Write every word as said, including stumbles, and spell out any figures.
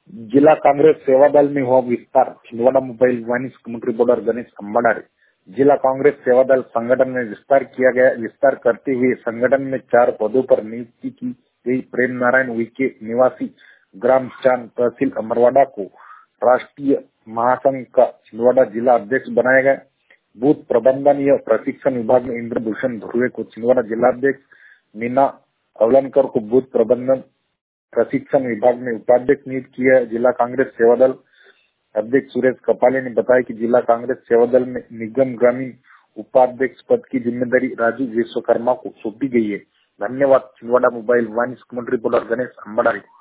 जिला कांग्रेस सेवा दल में हुआ विस्तार, छिंदवाड़ा मोबाइल वाणिज्य मंत्री बॉर्डर गणेश अंबाडारे। जिला कांग्रेस सेवा दल संगठन में विस्तार किया गया। विस्तार करते हुए संगठन में चार पदों पर नियुक्ति की गई। प्रेम नारायण विके निवासी ग्राम चांद तहसील अमरवाड़ा को राष्ट्रीय महासंघ का छिंदवाड़ा जिला अध्यक्ष बनाया गया। बूथ प्रबंधन एवं प्रशिक्षण विभाग में इंद्रभूषण धुर्वे को छिंदवाड़ा जिला अध्यक्ष, मीना अवलनकर को बूथ प्रबंधन प्रशिक्षण विभाग में उपाध्यक्ष नियुक्त किया है। जिला कांग्रेस सेवा दल अध्यक्ष सुरेश कपाले ने बताया कि जिला कांग्रेस सेवा दल में निगम ग्रामीण उपाध्यक्ष पद की जिम्मेदारी राजू विश्वकर्मा को सौंपी गई है। धन्यवाद। छिंदवाड़ा मोबाइल वाणिज्य मंत्री बॉर्डर गणेश अंबाडारे।